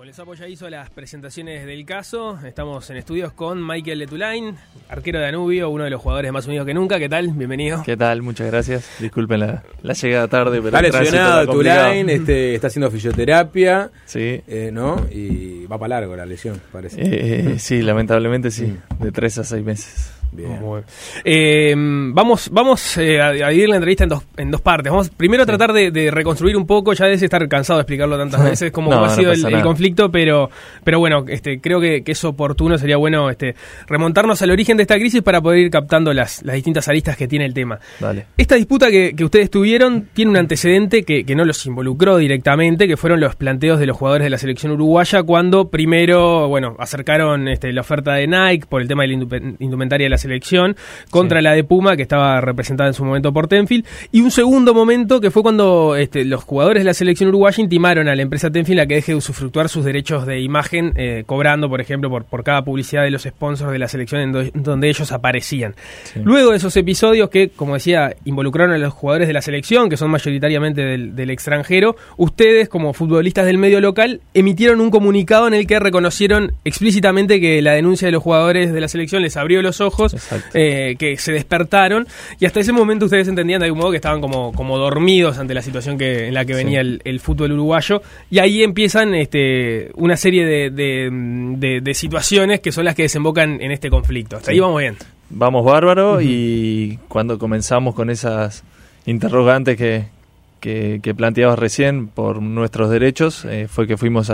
El Sapo ya hizo las presentaciones del caso. Estamos en estudios con Michael Letulain, arquero de Danubio, uno de los jugadores más unidos que nunca. ¿Qué tal? Bienvenido. ¿Qué tal? Muchas gracias. Disculpen la llegada tarde, pero está lesionado Letulain, está haciendo fisioterapia, sí, ¿no? Y va para largo la lesión, parece. Sí, lamentablemente sí, de 3 a 6 meses. Bien. Vamos a dividir la entrevista en dos partes. Vamos primero a tratar de reconstruir un poco, ya debes estar cansado de explicarlo tantas veces cómo ha sido el conflicto, pero bueno, creo que es oportuno, sería bueno remontarnos al origen de esta crisis para poder ir captando las distintas aristas que tiene el tema. Dale. Esta disputa que ustedes tuvieron tiene un antecedente que no los involucró directamente, que fueron los planteos de los jugadores de la selección uruguaya cuando primero, acercaron la oferta de Nike por el tema de la indumentaria de la selección contra la de Puma, que estaba representada en su momento por Tenfield, y un segundo momento que fue cuando los jugadores de la selección uruguaya intimaron a la empresa Tenfield a que deje de usufructuar sus derechos de imagen, cobrando, por ejemplo, por cada publicidad de los sponsors de la selección en donde ellos aparecían. Sí. Luego de esos episodios que, como decía, involucraron a los jugadores de la selección, que son mayoritariamente del extranjero, ustedes, como futbolistas del medio local, emitieron un comunicado en el que reconocieron explícitamente que la denuncia de los jugadores de la selección les abrió los ojos, que se despertaron, y hasta ese momento ustedes entendían de algún modo que estaban como dormidos ante la situación en la que venía el fútbol uruguayo, y ahí empiezan una serie de situaciones que son las que desembocan en este conflicto. Hasta ahí vamos bien. Vamos bárbaro, y cuando comenzamos con esas interrogantes que planteabas recién por nuestros derechos, fue que fuimos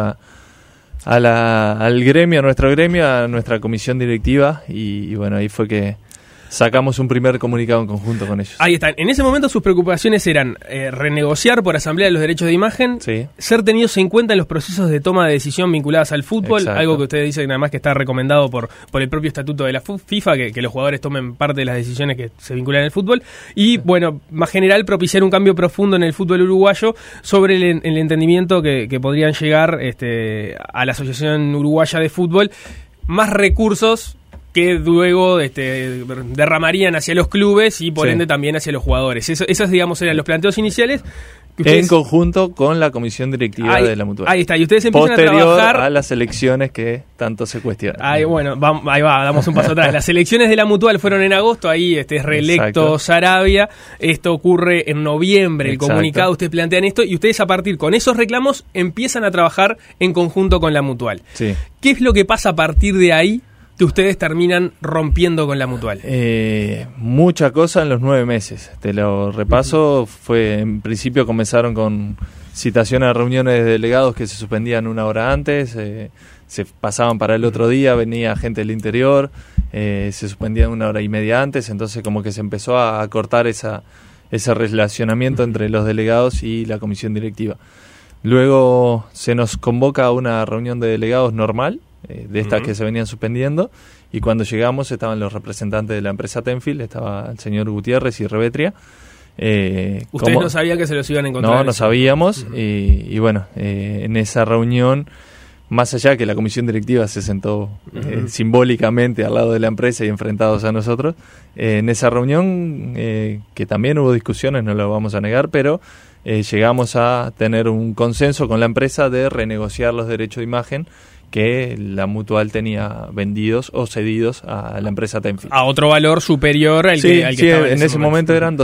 al gremio, a nuestro gremio, a nuestra comisión directiva, y bueno, ahí fue que sacamos un primer comunicado en conjunto con ellos. Ahí están. En ese momento sus preocupaciones eran renegociar por asamblea los derechos de imagen, sí, ser tenidos en cuenta en los procesos de toma de decisión vinculadas al fútbol, exacto, algo que ustedes dicen además que está recomendado por el propio estatuto de la FIFA, que los jugadores tomen parte de las decisiones que se vinculan al fútbol, y bueno, más general, propiciar un cambio profundo en el fútbol uruguayo sobre el entendimiento que podrían llegar a la Asociación Uruguaya de Fútbol, más recursos que luego derramarían hacia los clubes y por ende también hacia los jugadores. Esos, digamos, eran los planteos iniciales. En conjunto con la comisión directiva de la Mutual. Ahí está, y ustedes empiezan posterior a trabajar a las elecciones que tanto se cuestionan. Ahí va, damos un paso atrás. Las elecciones de la Mutual fueron en agosto, ahí es reelecto Sarabia. Esto ocurre en noviembre, el comunicado, ustedes plantean esto, y ustedes a partir con esos reclamos empiezan a trabajar en conjunto con la Mutual. Sí. ¿Qué es lo que pasa a partir de ahí que ustedes terminan rompiendo con la Mutual? Mucha cosa en los 9 meses. Te lo repaso. En principio comenzaron con citaciones a reuniones de delegados que se suspendían 1 hora antes, se pasaban para el otro día, venía gente del interior, se suspendían 1 hora y media antes, entonces como que se empezó a cortar ese relacionamiento entre los delegados y la comisión directiva. Luego se nos convoca a una reunión de delegados normal, de estas que se venían suspendiendo, y cuando llegamos estaban los representantes de la empresa Tenfield, estaba el señor Gutiérrez y Revetria. ¿Ustedes no sabían que se los iban a encontrar? No sabíamos, y bueno, en esa reunión, más allá que la comisión directiva se sentó simbólicamente al lado de la empresa y enfrentados a nosotros, en esa reunión, que también hubo discusiones, no lo vamos a negar, pero llegamos a tener un consenso con la empresa de renegociar los derechos de imagen que la Mutual tenía vendidos o cedidos a la empresa Tenfield. A otro valor superior al que estaba en ese momento eran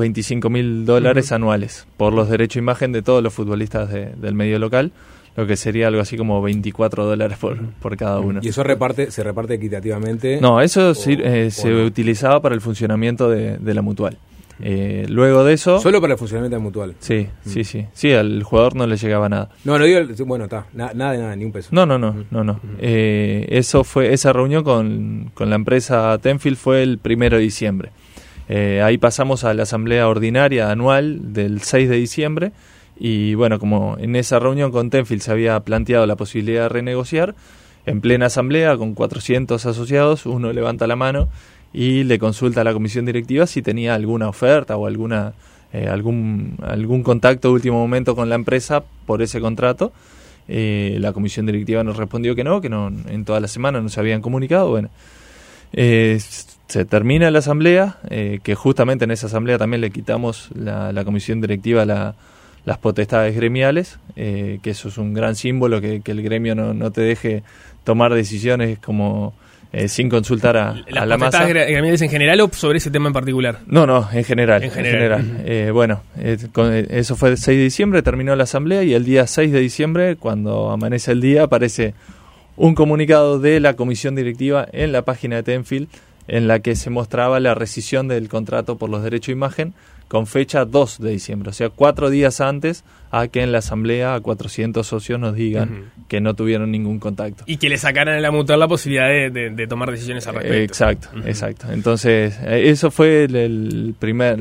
$225.000 anuales por los derechos de imagen de todos los futbolistas del medio local, lo que sería algo así como $24 por cada uno. ¿Y eso se reparte equitativamente? No, eso se utilizaba para el funcionamiento de la Mutual. Luego de eso... ¿Solo para el funcionamiento de Mutual? Sí. Sí, al jugador no le llegaba nada. No digo... Bueno, está. Nada, ni un peso. No. Esa reunión con la empresa Tenfield fue el 1 de diciembre. Ahí pasamos a la asamblea ordinaria anual del 6 de diciembre. Y bueno, como en esa reunión con Tenfield se había planteado la posibilidad de renegociar, en plena asamblea con 400 asociados, uno levanta la mano y le consulta a la comisión directiva si tenía alguna oferta o algún contacto de último momento con la empresa por ese contrato. La comisión directiva nos respondió que no, en toda la semana no se habían comunicado. Bueno, se termina la asamblea, que justamente en esa asamblea también le quitamos la comisión directiva las potestades gremiales, que eso es un gran símbolo, que el gremio no te deje tomar decisiones como sin consultar a la masa. ¿Las potestades gremiales en general o sobre ese tema en particular? No, en general. Bueno, eso fue el 6 de diciembre, terminó la asamblea, y el día 6 de diciembre, cuando amanece el día, aparece un comunicado de la comisión directiva en la página de Tenfield, en la que se mostraba la rescisión del contrato por los derechos de imagen con fecha 2 de diciembre, o sea, 4 días antes a que en la asamblea a 400 socios nos digan que no tuvieron ningún contacto. Y que le sacaran a la mutual la posibilidad de tomar decisiones al respecto. Exacto. Entonces, eso fue el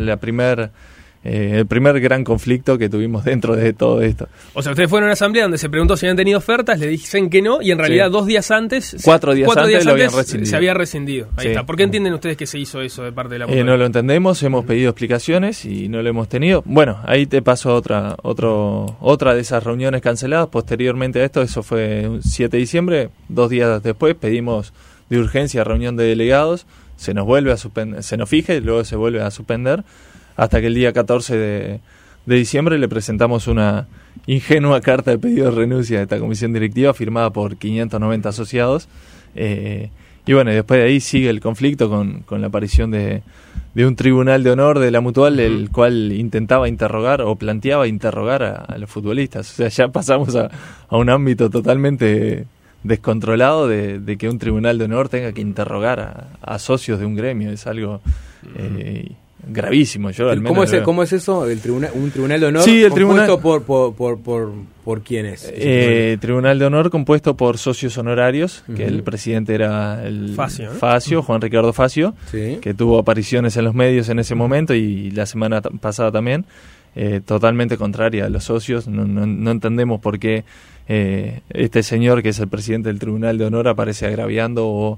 primer gran conflicto que tuvimos dentro de todo esto. O sea, ustedes fueron a una asamblea donde se preguntó si habían tenido ofertas, le dicen que no, y en realidad 2 días antes... 4 días antes lo habían rescindido. Se había rescindido. Ahí está. ¿Por qué entienden ustedes que se hizo eso de parte de la mutual? No lo entendemos, hemos pedido explicaciones y no lo hemos tenido. Bueno, ahí te paso otra de esas reuniones canceladas. Posteriormente a esto, eso fue un 7 de diciembre, 2 días después pedimos de urgencia reunión de delegados, se nos vuelve a suspender, se nos fija y luego se vuelve a suspender, hasta que el día 14 de diciembre le presentamos una ingenua carta de pedido de renuncia de esta comisión directiva firmada por 590 asociados. Y bueno, después de ahí sigue el conflicto con la aparición de un tribunal de honor de la mutual, el cual intentaba interrogar o planteaba interrogar a los futbolistas. O sea, ya pasamos a un ámbito totalmente descontrolado de que un tribunal de honor tenga que interrogar a socios de un gremio. Es algo... gravísimo. Yo al menos ¿Cómo es eso? ¿Un tribunal de honor? Sí, el compuesto por quiénes? Tribunal de honor compuesto por socios honorarios, que el presidente era el Facio, Juan Ricardo Facio, que tuvo apariciones en los medios en ese momento y la semana pasada también, totalmente contraria a los socios. No entendemos por qué este señor, que es el presidente del Tribunal de Honor, aparece agraviando o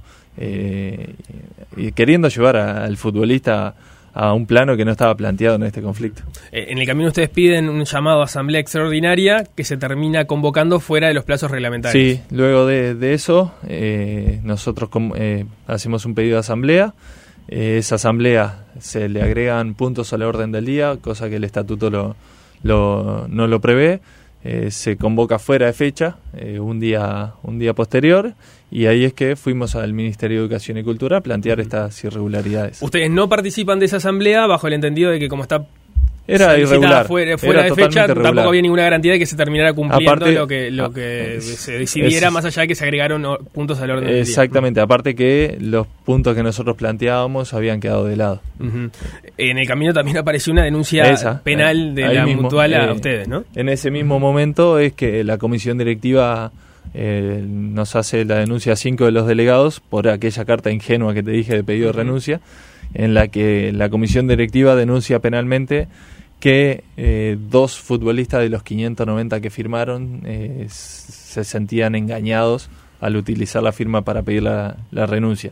queriendo llevar al futbolista a un plano que no estaba planteado en este conflicto. En el camino ustedes piden un llamado a asamblea extraordinaria que se termina convocando fuera de los plazos reglamentarios. Sí, luego de eso nosotros hacemos un pedido de asamblea. Esa asamblea se le agregan puntos a la orden del día, cosa que el estatuto no lo prevé. Se convoca fuera de fecha, un día posterior, y ahí es que fuimos al Ministerio de Educación y Cultura a plantear estas irregularidades. Ustedes no participan de esa asamblea bajo el entendido de que como está era irregular, fuera de fecha, tampoco había ninguna garantía de que se terminara cumpliendo lo que se decidiera, más allá de que se agregaron puntos al orden del día. Exactamente, aparte que los puntos que nosotros planteábamos habían quedado de lado. En el camino también apareció una denuncia penal de la mutual a ustedes, ¿no? En ese mismo momento es que la comisión directiva nos hace la denuncia a 5 de los delegados por aquella carta ingenua que te dije de pedido de renuncia, en la que la comisión directiva denuncia penalmente que 2 futbolistas de los 590 que firmaron se sentían engañados al utilizar la firma para pedir la renuncia.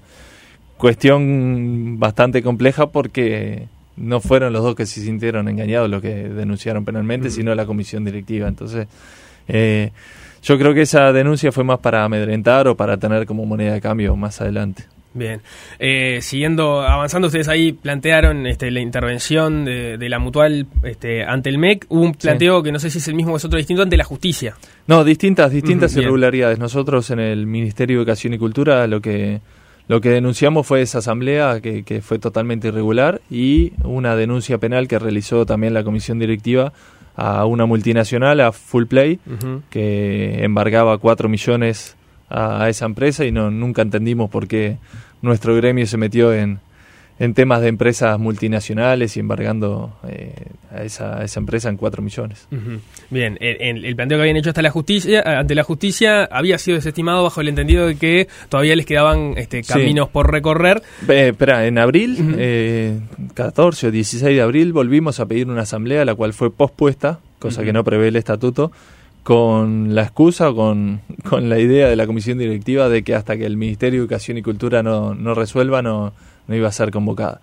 Cuestión bastante compleja porque no fueron los 2 que se sintieron engañados los que denunciaron penalmente, sino la comisión directiva. Entonces, yo creo que esa denuncia fue más para amedrentar o para tener como moneda de cambio más adelante. Bien, avanzando, ustedes ahí plantearon la intervención de la mutual ante el MEC. Hubo un planteo que no sé si es el mismo o es otro distinto ante la justicia. No, distintas irregularidades. Nosotros en el Ministerio de Educación y Cultura lo que denunciamos fue esa asamblea que fue totalmente irregular, y una denuncia penal que realizó también la comisión directiva a una multinacional, a Full Play, que embargaba 4 millones a esa empresa, y nunca entendimos por qué nuestro gremio se metió en temas de empresas multinacionales y embargando a esa empresa en 4 millones. Bien, el planteo que habían hecho ante la justicia había sido desestimado bajo el entendido de que todavía les quedaban caminos por recorrer. Espera, en abril, 14 o 16 de abril, volvimos a pedir una asamblea, la cual fue pospuesta, cosa que no prevé el estatuto, con la excusa o con la idea de la comisión directiva de que hasta que el Ministerio de Educación y Cultura no resuelva no iba a ser convocada.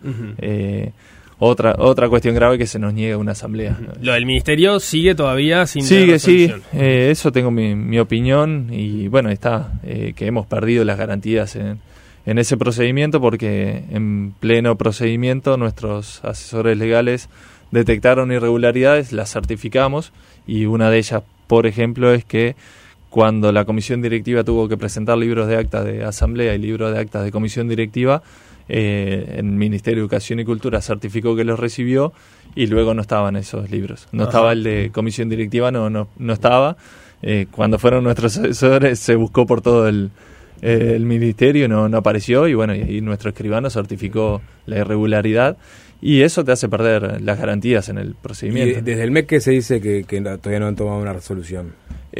Otra cuestión grave, que se nos niega una asamblea. Lo del ministerio sigue todavía sin resolución. Eso tengo mi opinión, y bueno, está que hemos perdido las garantías en ese procedimiento, porque en pleno procedimiento nuestros asesores legales detectaron irregularidades, las certificamos, y una de ellas, por ejemplo, es que cuando la comisión directiva tuvo que presentar libros de actas de asamblea y libros de actas de comisión directiva, el Ministerio de Educación y Cultura certificó que los recibió y luego no estaban esos libros. No estaba el de comisión directiva, no estaba. Cuando fueron nuestros asesores se buscó por todo el ministerio, no apareció, y bueno, y ahí nuestro escribano certificó la irregularidad, y eso te hace perder las garantías en el procedimiento. ¿Y desde el MEC que se dice que todavía no han tomado una resolución?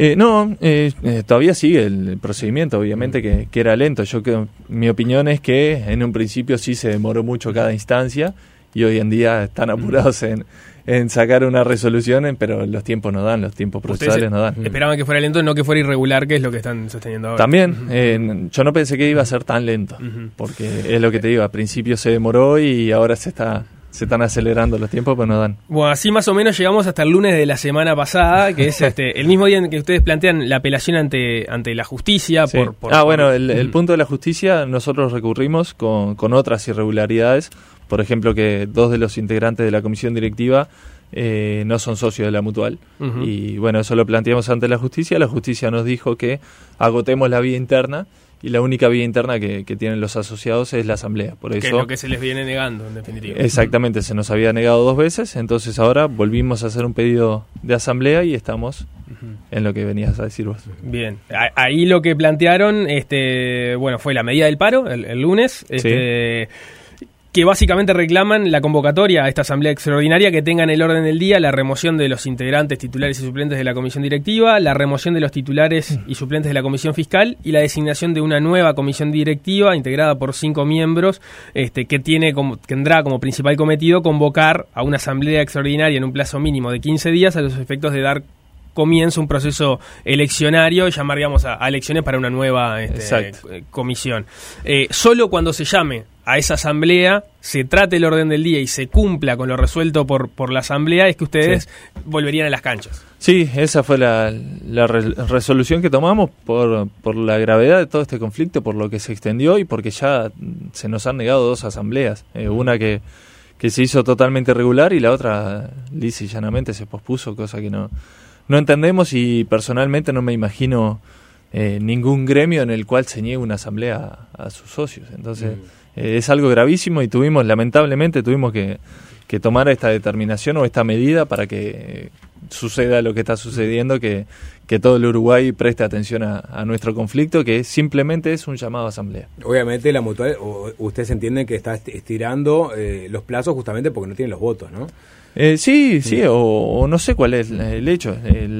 Todavía sigue el procedimiento, obviamente que era lento. Mi opinión es que en un principio sí se demoró mucho cada instancia, y hoy en día están apurados en sacar una resolución, pero los tiempos no dan, los tiempos procesales no dan. Esperaban que fuera lento, no que fuera irregular, que es lo que están sosteniendo ahora. También, yo no pensé que iba a ser tan lento, porque es lo que te digo, al principio se demoró y ahora se están acelerando los tiempos, pero no dan. Bueno, así más o menos llegamos hasta el lunes de la semana pasada, que es el mismo día en que ustedes plantean la apelación ante la justicia. Sí. El punto de la justicia, nosotros recurrimos con otras irregularidades. Por ejemplo, que 2 de los integrantes de la comisión directiva no son socios de la Mutual. Y bueno, eso lo planteamos ante la justicia. La justicia nos dijo que agotemos la vía interna, y la única vía interna que tienen los asociados es la asamblea. Por eso, que es lo que se les viene negando, en definitiva. Exactamente, se nos había negado 2 veces, entonces ahora volvimos a hacer un pedido de asamblea y estamos en lo que venías a decir vos. Bien, ahí lo que plantearon fue la medida del paro el lunes. Que básicamente reclaman la convocatoria a esta asamblea extraordinaria, que tenga en el orden del día la remoción de los integrantes titulares y suplentes de la comisión directiva, la remoción de los titulares y suplentes de la comisión fiscal, y la designación de una nueva comisión directiva integrada por 5 miembros, que tendrá como principal cometido convocar a una asamblea extraordinaria en un plazo mínimo de 15 días a los efectos de dar comienza un proceso eleccionario y llamar, a elecciones para una nueva comisión. Solo cuando se llame a esa asamblea, se trate el orden del día y se cumpla con lo resuelto por la asamblea, es que ustedes volverían a las canchas. Sí, esa fue la resolución que tomamos por la gravedad de todo este conflicto, por lo que se extendió y porque ya se nos han negado 2 asambleas. Una que se hizo totalmente irregular y la otra lisa y llanamente se pospuso, cosa que no entendemos, y personalmente no me imagino ningún gremio en el cual se niegue una asamblea a sus socios. Entonces es algo gravísimo, y lamentablemente tuvimos que tomar esta determinación o esta medida para que suceda lo que está sucediendo, que todo el Uruguay preste atención a nuestro conflicto, que simplemente es un llamado a asamblea. Obviamente la Mutual, ustedes entienden que está estirando los plazos justamente porque no tienen los votos, ¿no? Sí, o no sé cuál es el hecho.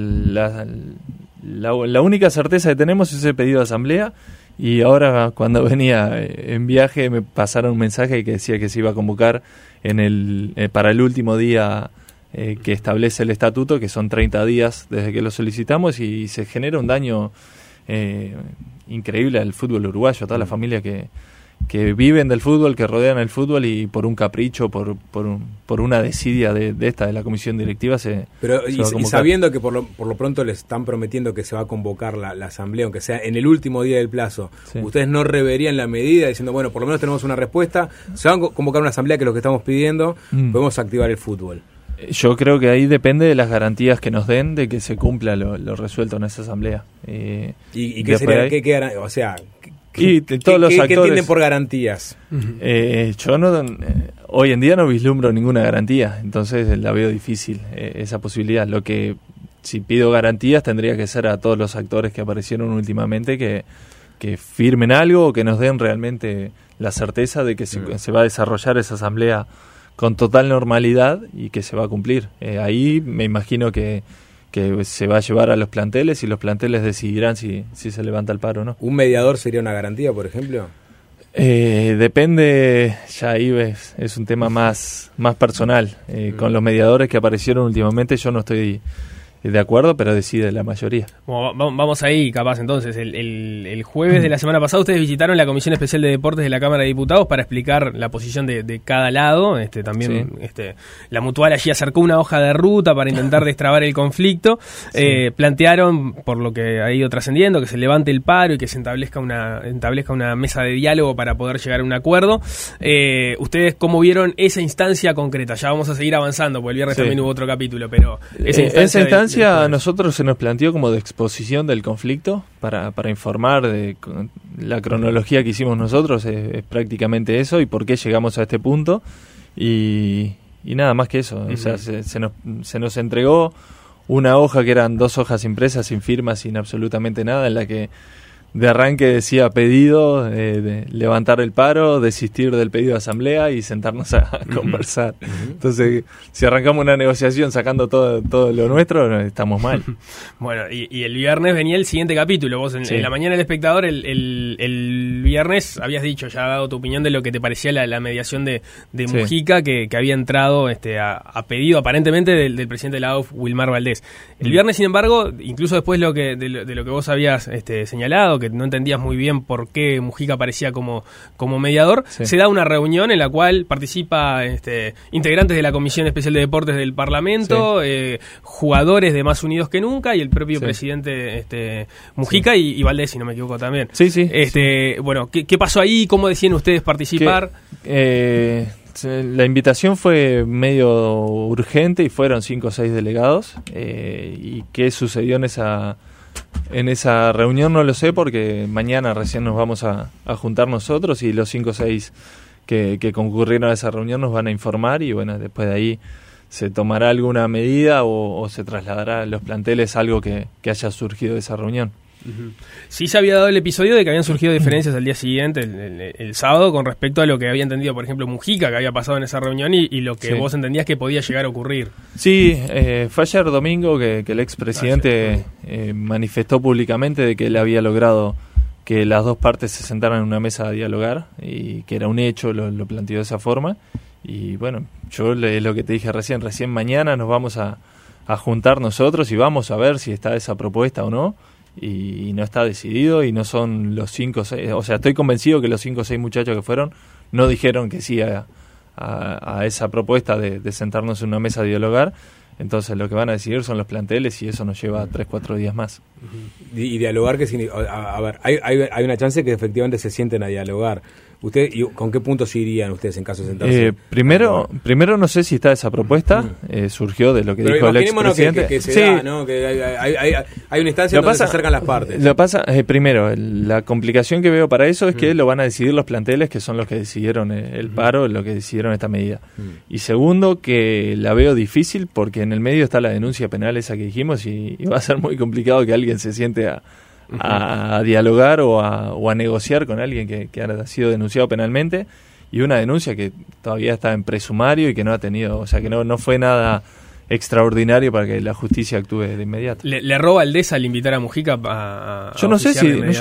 La única certeza que tenemos es el pedido de asamblea, y ahora cuando venía en viaje me pasaron un mensaje que decía que se iba a convocar para el último día que establece el estatuto, que son 30 días desde que lo solicitamos, y se genera un daño increíble al fútbol uruguayo, a toda la familia que viven del fútbol, que rodean el fútbol, y por un capricho, por una desidia de la comisión directiva Pero y sabiendo que por lo pronto les están prometiendo que se va a convocar la asamblea, aunque sea en el último día del plazo, ¿ustedes no reverían la medida diciendo, bueno, por lo menos tenemos una respuesta, se va a convocar una asamblea, que es lo que estamos pidiendo, podemos activar el fútbol? Yo creo que ahí depende de las garantías que nos den de que se cumpla lo resuelto en esa asamblea. ¿Y qué sería? ¿Qué o sea, ¿Qué entienden por garantías? Yo hoy en día no vislumbro ninguna garantía, entonces la veo difícil esa posibilidad. Lo que, si pido garantías, tendría que ser a todos los actores que aparecieron últimamente que firmen algo, o que nos den realmente la certeza de que se va a desarrollar esa asamblea con total normalidad y que se va a cumplir. Ahí me imagino que se va a llevar a los planteles, y los planteles decidirán si se levanta el paro o no. ¿Un mediador sería una garantía, por ejemplo? Depende, ya ahí es un tema más personal. Con los mediadores que aparecieron últimamente, yo no estoy de acuerdo, pero decide la mayoría. Bueno, vamos ahí, capaz, entonces. El jueves de la semana pasada ustedes visitaron la Comisión Especial de Deportes de la Cámara de Diputados para explicar la posición de cada lado. También la Mutual allí acercó una hoja de ruta para intentar destrabar el conflicto. Plantearon, por lo que ha ido trascendiendo, que se levante el paro y que se establezca una mesa de diálogo para poder llegar a un acuerdo. ¿Ustedes cómo vieron esa instancia concreta? Ya vamos a seguir avanzando, porque el viernes también hubo otro capítulo, pero esa instancia a nosotros se nos planteó como de exposición del conflicto para informar de la cronología que hicimos nosotros, es prácticamente eso y por qué llegamos a este punto y nada más que eso. O sea, se nos entregó una hoja que eran 2 hojas impresas sin firmas, sin absolutamente nada, en la que de arranque decía pedido de levantar el paro, desistir del pedido de asamblea y sentarnos a conversar. Entonces, si arrancamos una negociación sacando todo lo nuestro, estamos mal. Bueno, y el viernes venía el siguiente capítulo. Vos en la mañana del Espectador, el viernes habías dicho, ya dado tu opinión de lo que te parecía la mediación de Mujica, que había entrado a pedido aparentemente del presidente de la AUF, Wilmar Valdés. El viernes, sin embargo, incluso después de lo que vos habías señalado, que no entendías muy bien por qué Mujica aparecía como mediador, se da una reunión en la cual participa integrantes de la Comisión Especial de Deportes del Parlamento, jugadores de Más Unidos que Nunca y el propio presidente Mujica y Valdés, si no me equivoco también. Bueno, ¿qué pasó ahí? ¿Cómo decían ustedes participar? La invitación fue medio urgente y fueron 5 o 6 delegados. ¿Y qué sucedió en esa reunión? No lo sé, porque mañana recién nos vamos a juntar nosotros y los 5 o 6 que concurrieron a esa reunión nos van a informar y bueno, después de ahí se tomará alguna medida o se trasladará a los planteles algo que haya surgido de esa reunión. Sí, se había dado el episodio de que habían surgido diferencias al día siguiente, el sábado, con respecto a lo que había entendido, por ejemplo, Mujica, que había pasado en esa reunión y lo que vos entendías que podía llegar a ocurrir. Sí, fue ayer domingo que el expresidente manifestó públicamente de que él había logrado que las dos partes se sentaran en una mesa a dialogar y que era un hecho, lo planteó de esa forma. Y bueno, yo lo que te dije recién mañana nos vamos a juntar nosotros y vamos a ver si está esa propuesta o no. Y no está decidido y no son los 5 o 6, o sea, estoy convencido que los 5 o 6 muchachos que fueron no dijeron que sí a esa propuesta de sentarnos en una mesa a dialogar. Entonces lo que van a decidir son los planteles y eso nos lleva 3-4 días más. Y dialogar, ¿qué significa? A ver, hay una chance que efectivamente se sienten a dialogar. ¿Usted ¿con qué puntos irían ustedes en caso de sentarse? Primero no sé si está esa propuesta, surgió de lo que dijo el expresidente. Que se da, ¿no? Que hay una instancia donde se acercan las partes. Lo pasa, primero, la complicación que veo para eso es que lo van a decidir los planteles, que son los que decidieron el paro, los que decidieron esta medida. Y segundo, que la veo difícil porque en el medio está la denuncia penal esa que dijimos y va a ser muy complicado que alguien se siente a dialogar o a negociar con alguien que ha sido denunciado penalmente y una denuncia que todavía está en presumario y que no ha tenido, o sea que no fue nada extraordinario para que la justicia actúe de inmediato. ¿Le erró Valdés al invitar a Mujica a yo no sé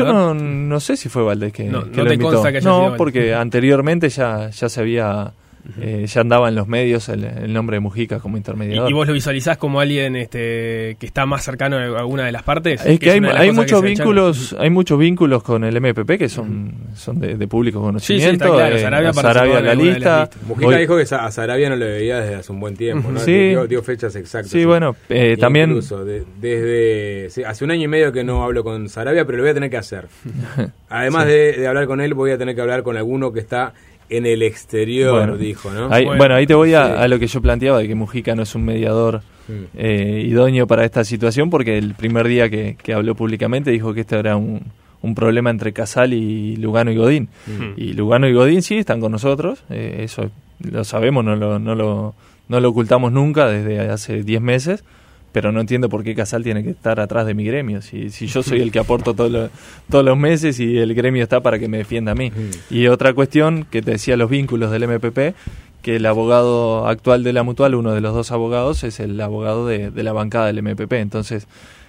si fue Valdés que no lo te invitó. Consta que haya sido porque anteriormente ya se había ya andaba en los medios el nombre de Mujica como intermediador. ¿Y vos lo visualizás como alguien que está más cercano a alguna de las partes? Es que hay muchos vínculos con el MPP que son de público conocimiento. Sí, está claro. Sarabia la lista. Mujica dijo que a Sarabia no lo veía desde hace un buen tiempo, ¿no? Dio fechas exactas. Sí, bueno, también incluso desde hace 1 año y medio que no hablo con Sarabia, pero lo voy a tener que hacer. Además de hablar con él, voy a tener que hablar con alguno que está en el exterior, dijo, ¿no? Ahí te voy a lo que yo planteaba, de que Mujica no es un mediador idóneo para esta situación, porque el primer día que habló públicamente dijo que esto era un problema entre Casal y Lugano y Godín. Y Lugano y Godín sí están con nosotros, eso lo sabemos, no lo ocultamos nunca desde hace 10 meses, pero no entiendo por qué Casal tiene que estar atrás de mi gremio. Si yo soy el que aporto todos los meses y el gremio está para que me defienda a mí. Y otra cuestión que te decía, los vínculos del MPP, que el abogado actual de la Mutual, uno de los 2 abogados, es el abogado de la bancada del MPP. Entonces,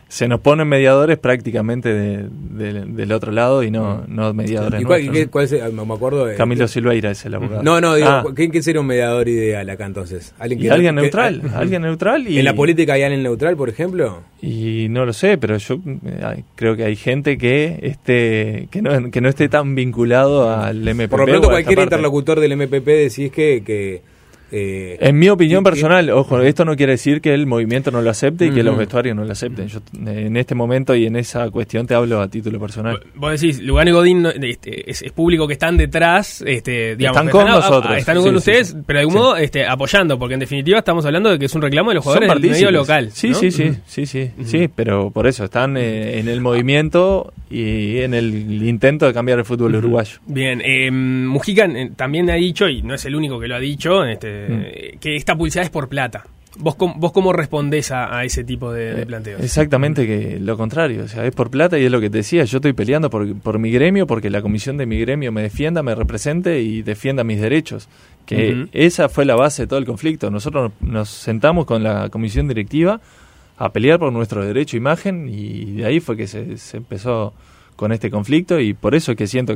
se nos ponen mediadores prácticamente del otro lado y no mediadores. ¿Y cuál es? Me acuerdo de Camilo Silveira es el abogado. No, digo, ¿quién sería un mediador ideal acá entonces? Alguien neutral. Alguien neutral. ¿En la política hay alguien neutral, por ejemplo? Y no lo sé, pero yo creo que hay gente que no esté tan vinculado al MPP. Por lo pronto, cualquier interlocutor del MPP decís que en mi opinión personal, ojo, esto no quiere decir que el movimiento no lo acepte y que los vestuarios no lo acepten. Yo en este momento y en esa cuestión te hablo a título personal. Vos decís, Lugano y Godín es público que están detrás, digamos, están con nosotros. Están con ustedes, pero de algún modo apoyando, porque en definitiva estamos hablando de que es un reclamo de los jugadores del medio local. Sí, ¿no? Sí, pero por eso están en el movimiento y en el intento de cambiar el fútbol uruguayo. Bien, Mujica también ha dicho, y no es el único que lo ha dicho, que esta publicidad es por plata. ¿Vos cómo respondés a ese tipo de planteos? Exactamente que lo contrario, o sea, es por plata y es lo que te decía, yo estoy peleando por mi gremio, porque la comisión de mi gremio me defienda, me represente y defienda mis derechos, que esa fue la base de todo el conflicto. Nosotros nos sentamos con la comisión directiva a pelear por nuestro derecho a imagen y de ahí fue que se empezó con este conflicto y por eso es que siento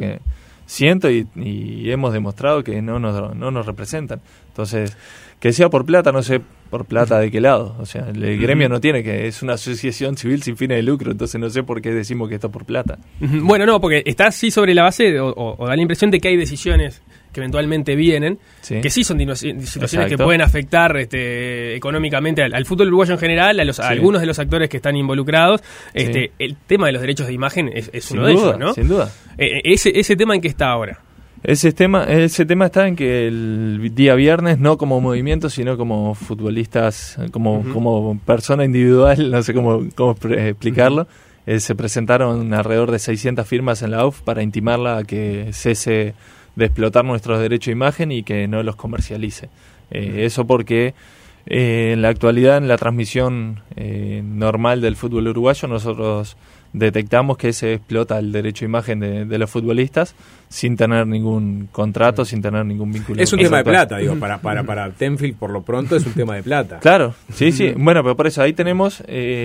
y hemos demostrado que no nos representan. Entonces, que sea por plata, no sé por plata de qué lado. O sea, el gremio no tiene es una asociación civil sin fines de lucro, entonces no sé por qué decimos que esto es por plata. Bueno, no, porque está así sobre la base o da la impresión de que hay decisiones que eventualmente vienen, que sí son situaciones que pueden afectar económicamente al fútbol uruguayo en general, a algunos de los actores que están involucrados. El tema de los derechos de imagen es uno de ellos, ¿no? Sin duda. Ese tema, ¿en qué está ahora? Ese tema está en que el día viernes, no como movimiento, sino como futbolistas, como persona individual, no sé cómo explicarlo, se presentaron alrededor de 600 firmas en la AUF para intimarla a que cese de explotar nuestros derechos de imagen y que no los comercialice. Eso porque en la actualidad, en la transmisión normal del fútbol uruguayo, nosotros detectamos que se explota el derecho de imagen de los futbolistas sin tener ningún contrato, sin tener ningún vínculo. Es un tema de plata, digo, para Tenfield por lo pronto es un tema de plata. Claro, sí. Bueno, pero por eso ahí tenemos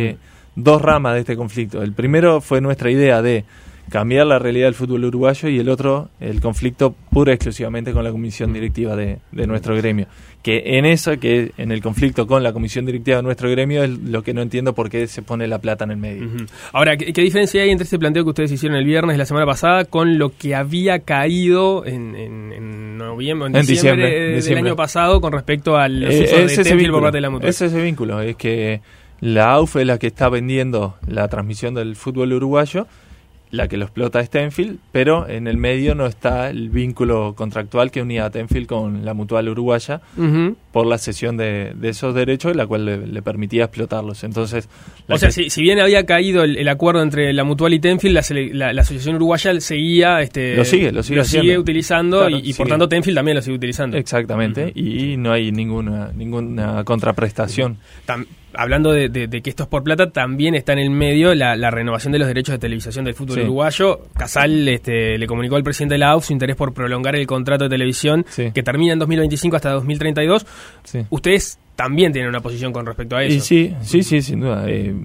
dos ramas de este conflicto. El primero fue nuestra idea de cambiar la realidad del fútbol uruguayo y el otro, el conflicto pura y exclusivamente con la comisión directiva de nuestro gremio. Que en el conflicto con la comisión directiva de nuestro gremio es lo que no entiendo por qué se pone la plata en el medio. Ahora, ¿qué diferencia hay entre este planteo que ustedes hicieron el viernes de la semana pasada con lo que había caído en noviembre, en diciembre del año pasado con respecto al uso de Tenfield por parte de la Mutual? Es ese vínculo, es que la AUF es la que está vendiendo la transmisión del fútbol uruguayo, la que lo explota es Tenfield, pero en el medio no está el vínculo contractual que unía a Tenfield con la Mutual uruguaya por la cesión de esos derechos, la cual le permitía explotarlos. Entonces, si bien había caído el acuerdo entre la Mutual y Tenfield, la Asociación Uruguaya seguía lo sigue utilizando, claro, y por tanto Tenfield también lo sigue utilizando. Exactamente, y no hay ninguna contraprestación. Hablando de que esto es por plata, también está en el medio la renovación de los derechos de televisación del fútbol uruguayo. Casal le comunicó al presidente de la AUF su interés por prolongar el contrato de televisión que termina en 2025 hasta 2032. Ustedes también tienen una posición con respecto a eso. Y sí, sin duda.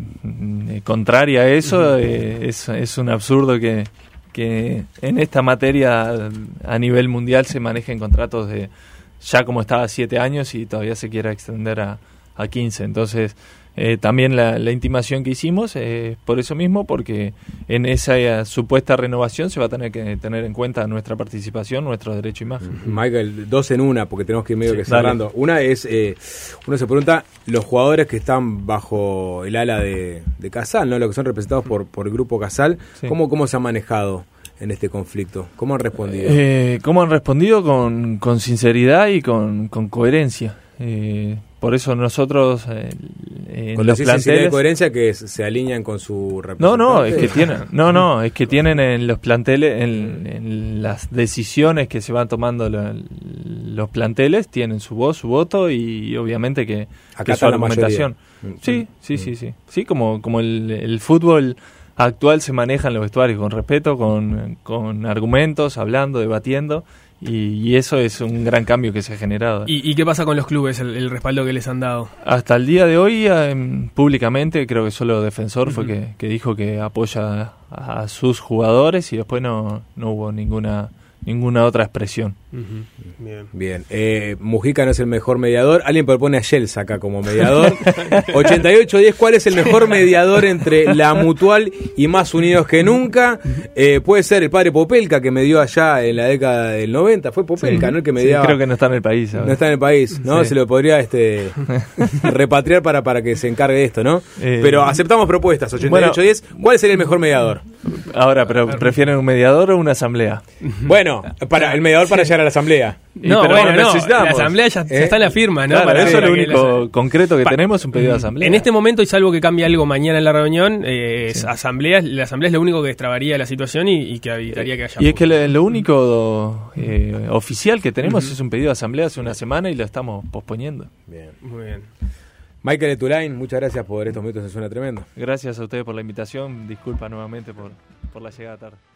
Contraria a eso, es un absurdo que en esta materia a nivel mundial se manejen contratos de ya como estaba 7 años y todavía se quiera extender a 15. Entonces también la intimación que hicimos es por eso mismo, porque en esa supuesta renovación se va a tener que tener en cuenta nuestra participación, nuestro derecho a imagen. Michael, dos en una, porque tenemos que ir medio que cerrando. Una es, uno se pregunta, los jugadores que están bajo el ala de Casal, ¿no? Los que son representados por el grupo Casal, ¿cómo se ha manejado en este conflicto? ¿Cómo han respondido? ¿Cómo han respondido? Con sinceridad y con coherencia. Por eso nosotros en los planteles de coherencia que se alinean con su representante. Es que tienen en los planteles, en las decisiones que se van tomando los planteles, tienen su voz, su voto y obviamente que su argumentación. Sí, como el fútbol actual se maneja en los vestuarios con respeto, con argumentos, hablando, debatiendo, y eso es un gran cambio que se ha generado. ¿Y qué pasa con los clubes, el respaldo que les han dado? Hasta el día de hoy, públicamente, creo que solo Defensor fue que dijo que apoya a sus jugadores, y después no hubo ninguna otra expresión. Bien. Mujica no es el mejor mediador. Alguien propone a Yeltsin acá como mediador. 88-10, ¿cuál es el mejor mediador entre la Mutual y Más Unidos que Nunca? Puede ser el padre Popelka, que medió allá en la década del 90. Fue Popelka, ¿no? El que mediaba. Sí, creo que no está en el país ahora. No está en el país, ¿no? Sí. Se lo podría repatriar para que se encargue de esto, ¿no? Pero aceptamos propuestas. 88-10, ¿cuál sería el mejor mediador? Ahora, pero ¿prefieren un mediador o una asamblea? Bueno, el mediador para llegar a la asamblea. La asamblea ya está en la firma, ¿no? Claro, eso es lo único concreto que tenemos, un pedido de asamblea. En este momento, y salvo que cambie algo mañana en la reunión, la asamblea es lo único que destrabaría la situación y que evitaría que haya... Y es que lo único oficial que tenemos es un pedido de asamblea hace una semana y lo estamos posponiendo. Bien. Muy bien. Michael Etulain, muchas gracias por estos minutos, se suena tremendo. Gracias a ustedes por la invitación, disculpa nuevamente por la llegada tarde.